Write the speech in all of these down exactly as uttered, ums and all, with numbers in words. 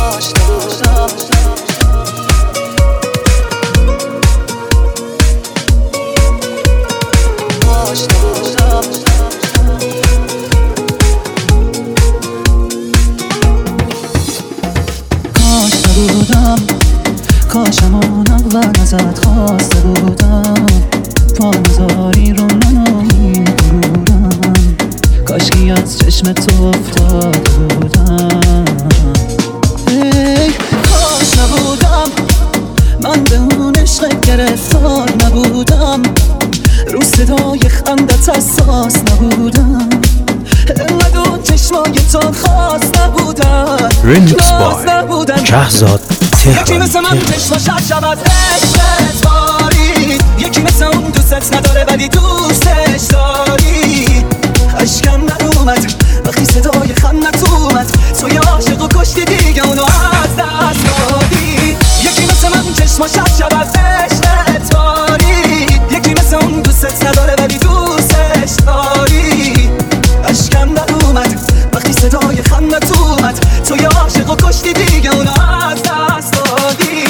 کاشم اون اول ازت خواسته بودم پانزاری رو من آمین غرورم کاشکی از چشم تو افتاده بودم ای کاش نبودم من به اون عشق گرفتار نبودم رو صدای خندت حساس نبودم انقدر اون چشمای تو خاص نبودن ریمیکس بای شهزاد یکی مثل من چشماش شب از عشقت بارید یکی مثل اون دوستت نداره ولی دوستش داری اشکم نرومد وقتی صدای خندت اومد تو یه عاشق و کشتی دیگه اونو از دست دادی یکی مثل من چشماش شب از عشقت بارید یکی مثل اون دوستت نداره ولی دوستش داری اشکم نرومد وقتی صدای خندت اومد تو یه عاشق و کشتی دیگه اونو از دست دادی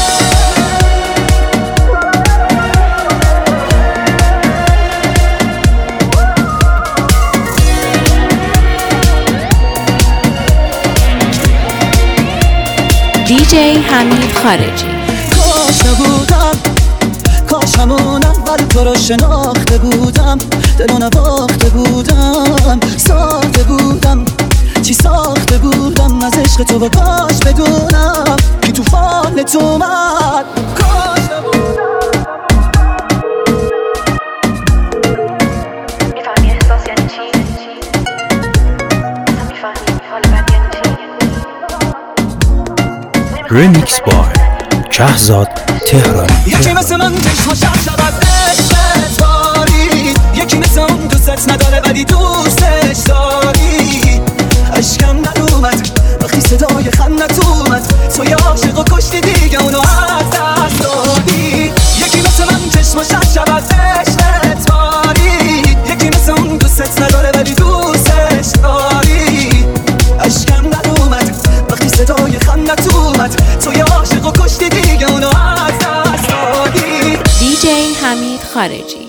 دیجی حمید خارجی. کاش نبودم کاش همون اول تو رو شناخته بودم دلو نباخته بودم ساخته بودم چی ساخته بودم از عشق تو و کاش بدونم که توفان تو اومد کاش نبودم میفهمی احساس یعنی چی؟ میفهمی حال بد یعنی چی؟ ریمیکس بای شهزاد تهرانی. یکی مثل من چشماش شب از عشقت بارید یکی مثل اون دوستت نداره ولی دوستش داری اشکم نرومد وقتی صدای خندت اومد تو یه عاشق و کشتی دیگه اونو از دست دادی یکی مثل من چشماش شب از عشقت بارید یکی مثل اون دوستت نداره ولی دوستش داری اشکم نرومد وقتی صدای خندت اومد تو یه عاشق و کشتی دیگه اونو از دست دادی. دیجی حمید خارجی.